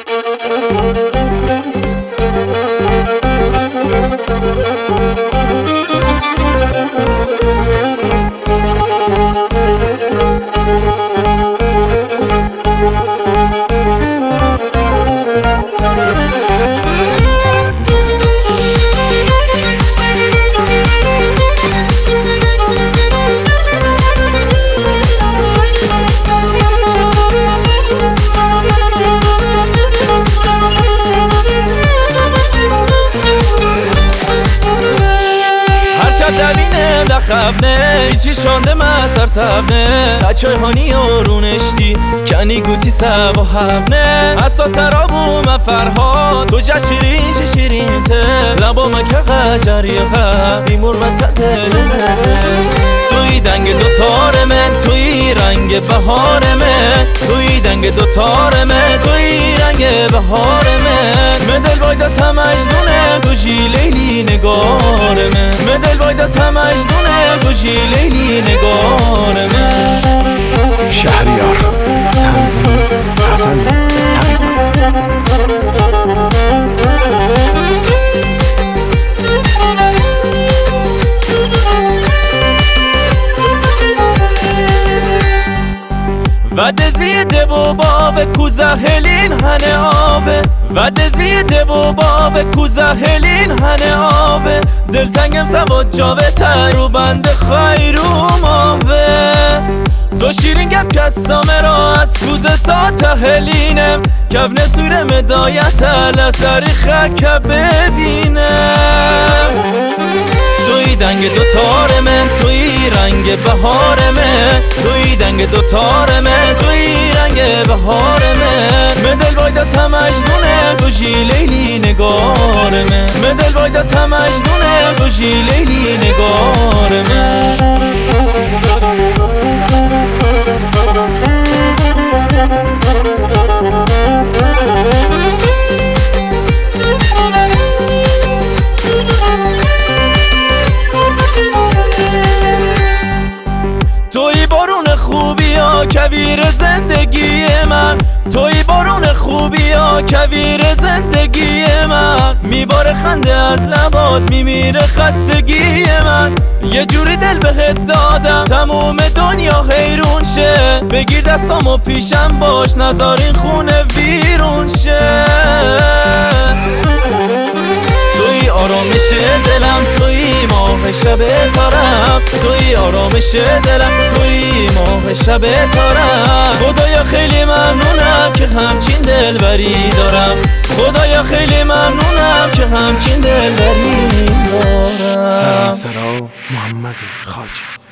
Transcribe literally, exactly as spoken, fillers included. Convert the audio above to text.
دوینه دخبنه چی شانده مسر تبنه بچه هانی رونشتی کنی گوتی سب و حبنه اصلا ترابو مفرها تو جا شیرین چه شیرین ته لبا مکه قجریقه بیمور متدلنه توی دنگ دوتار من توی رنگ بهار من توی دنگ دوتار من توی رنگ بهار من مدل بایدت هم مجنونه گوشی لیلی نگار من مدل بایدت هم مجنونه گوشی لیلی نگار من. شهریار تنظیم حسن تقی‌زاده. و دزیده و باب کوزهلین هنه آبه و دزیده و باب کوزهلین هنه آبه دلتنگم سواد جاوه ترو بند خیرو ماوه تو شیرین گپ کسامه را از کوزه ساته هلینم کبن سوره مدایت لسری خکه ببینم توی دنگ دوتار من توی رنگ بهار من توی دنگ دوتار من توی رنگ بهار من مدل بایدت هم مجنونه گوشی لیلی نگار من مدل بایدت هم مجنونه گوشی لیلی نگار من. توی بارون خوبی ها کویر زندگی من توی بارون خوبی ها کویر زندگی من میباره خنده از لبات میمیره خستگی من یه جوری دل بهت دادم تموم دنیا حیرون شه بگیر دستامو پیشم باش نذار این خونه ویرون شه توی آرامش دلم توی ماه شب تارم توی آرامش دلم توی ماه شب تارم خدایا خیلی ممنونم که همچین دلبری دارم خدایا خیلی ممنونم که همچین دلبری دارم. سرا محمد خاجی.